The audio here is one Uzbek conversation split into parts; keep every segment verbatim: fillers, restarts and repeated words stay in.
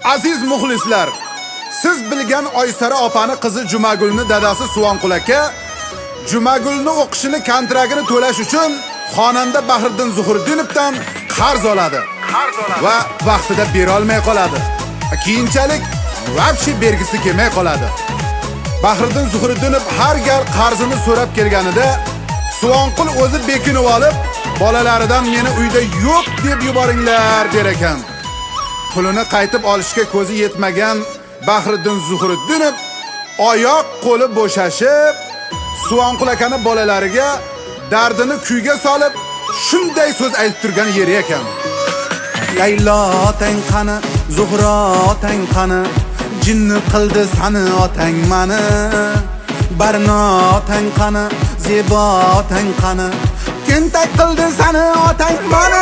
Aziz muxlislar, siz bilgan Oysara opani qizi Jumagulni dadasi Suvonqul aka Jumagulni o'qishini kontraktini to'lash uchun xonanda Bahriddin Zuhriddinovdan qarz oladi. Va vaqtida bera olmay qoladi. Keyinchalik vobshe bergisi kelmay qoladi. Bahriddin Zuhriddinov har gal qarzini so'rab kelganida Suvonqul o'zi bekinib olib, bolalaridan meni uyda yo'q deb yuboringlar der ekan. Pulini qaytib olishga ko'zi yetmagan Bahriddin Zuhriddinov oyoq qo'li bo'shashib, Suvonqul akani bolalariga dardini kuyga solib, shunday so'z aytib turgan yeri ekan. Laylo otang qani, Zuhro otang qani, jinni qildi sani otang mani. Barno otang qani, Zebo otang qani, tentak qildi sani otang mani.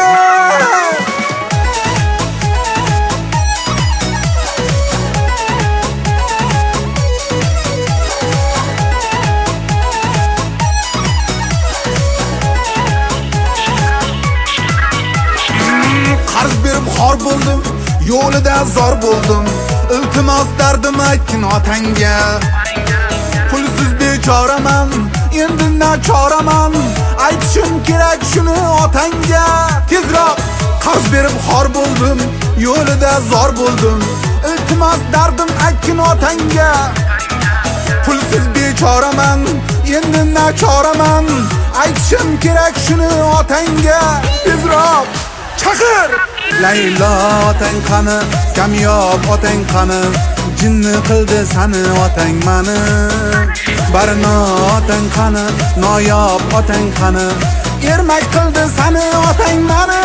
Qarz berib xor bo'ldim, yo'lida zor bo'ldim. Iltimos dardim aytgin otangga. Pulsiz bechoraman, endi nachoraman. Aytishim kerak shuni otangga. Tezroq qarz berib xor bo'ldim, Yo'lida zor bo'ldim. Iltimos dardim aytgin otangga. Pulsiz bechoraman, endi nachoraman. Aytishim kerak shuni otangga. Tezroq chaqir. Laylo otang qani, Kamyob otang qani, jinni qildi sani otang mani. Barno otang qani, Noyob otang qani, ermak qildi sani otang mani.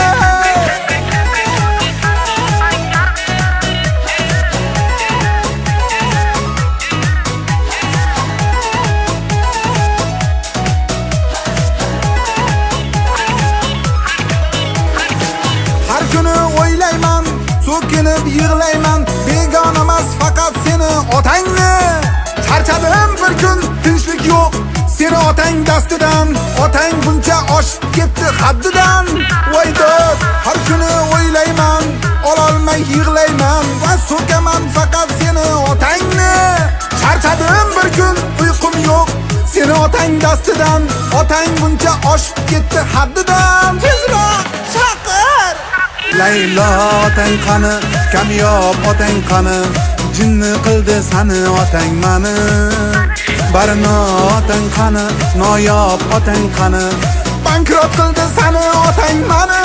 O'ylayman, so'kinib yig'layman, begona emas faqat seni otangni. Charchadim bir kun, tinchlik yo'q seni otang dastidan. Otang buncha oshib ketdi haddidan. Voy do'st, har kuni o'ylayman, ololmay yig'layman va so'kaman faqat seni otangni. Charchadim bir kun, uyqum yo'q seni otang dastidan. Otang buncha oshib ketdi haddidan. Tezroq chaqir. Laylo otang qani, Kamyob otang qani, jinni qildi sani otang mani. Barno otang qani, Noyob otang qani, bankrot qildi sani otang mani.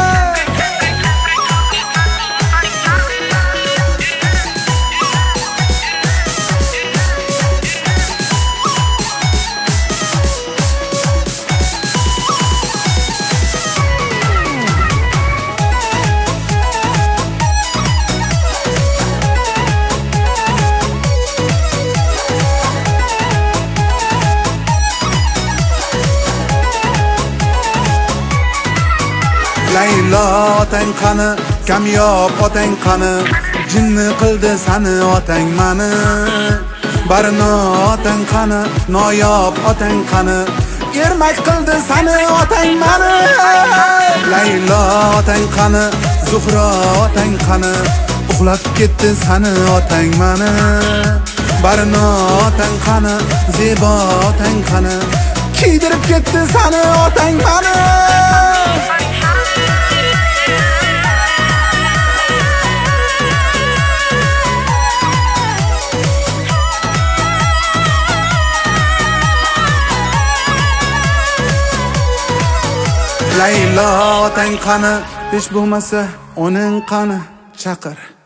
Laylo otang qani, Kamyob otang qani, jinni qildi sani otang mani. Barno otang qani, Noyob otang qani, ermak qildi sani otang mani. Laylo otang qani, Zuhro otang qani, uxlatib ketdi sani otang mani. Barno otang qani, Zebo otang qani, kiydirib ketdi sani otang mani. Laylo otang qani, hech bo'lmasa onang qani, chaqir.